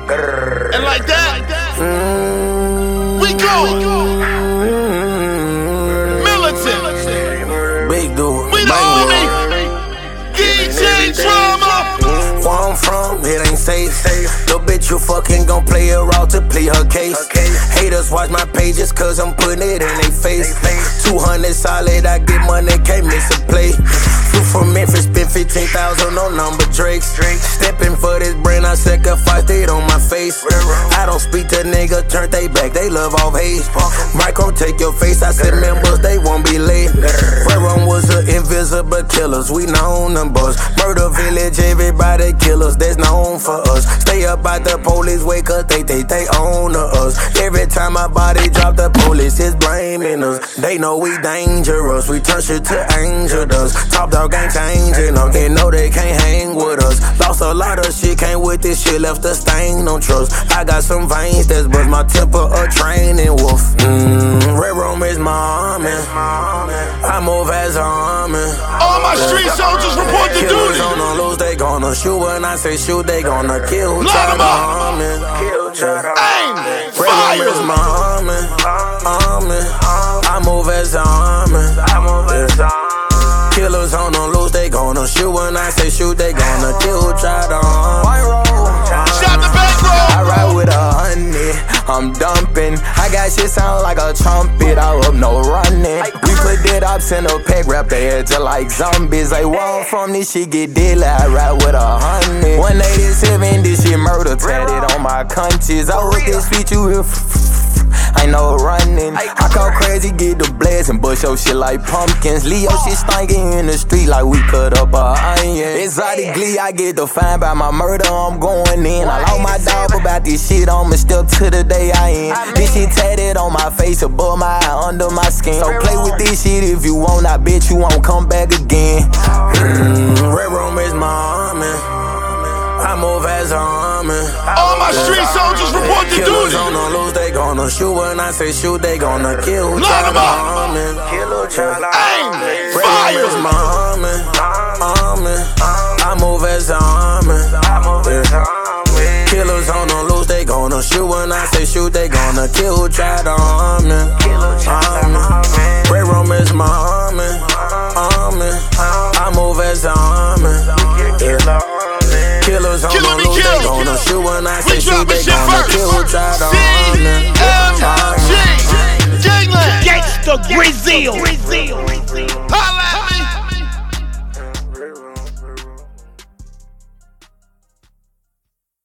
And like that, we go. Militant. Big dude. We the army. DJ Drama. Where I'm from, it ain't safe. Little bitch, you fucking gon' play a role to plead her case. Haters watch my pages cause I'm putting it in they face. 200 solid, I get money, can't miss a play. Flew from Memphis, spent 15,000 on number Drakes. Stepping for this brand, I sacrificed it on my face. I don't speak to niggas, turn they back, they love off hate. Micro take your face, I said members, they won't be late. Where was the invisible killers, we known them boys. Murder village, everybody killers, that's known for us. Stay up out the police way cause they own us. Every time my body drop, the police is blaming us. They know we dangerous, we turn shit to angel dust. Top dog ain't changing them, they know they can't hang with us. Lost a lot of shit, came with this shit, left a stain on trust. I got some veins that's bust my temper, a training wolf. Red Room is my army, I move as an army. All my street soldiers report to Killers duty. on the loose, they gonna shoot. When I say shoot, they gonna kill. Line 'em up. Harm me. Aim. Red Room is Fire. my army. I move as an army. Killers on the loose, they gonna shoot. When I say shoot, they gonna kill. Try to harm me. Shot the back I row. ride with 100, I'm dumping. I got shit sound like a trumpet, I up no running. We put dead ops in a pack, wrap their heads just like zombies. They want from this shit, get deadly. I ride with 100. 187, this shit murder, tatted on my conscience. I hope this feat you here. Ain't no running. I call crazy, get the blast and bust your shit like pumpkins. Leo shit stinking in the street like we cut up a onion. Exotic glee, I get defined by my murder, I'm going in. I lost my dog about this shit, I'ma still to the day I end. This shit tatted on my face, above my eye, under my skin. So play with this shit if you want, I bet you won't come back again. Red Room is my army. I move as an army. All my street soldiers report to Killers duty. on the loose, they gonna shoot. When I say shoot, they gonna kill. Line 'em up. Aim. Aim. Red Room is my army. I move as an army. Killers on the loose, they gonna shoot. When I say shoot, they gonna kill. Try to harm me. Red Room is my army. I move as an army. Killers on the loose, they gonna shoot. When I say We shoot, dropping they shit gonna first. kill. Try to harm me. CMG. Gangland. Gangsta Grizzle.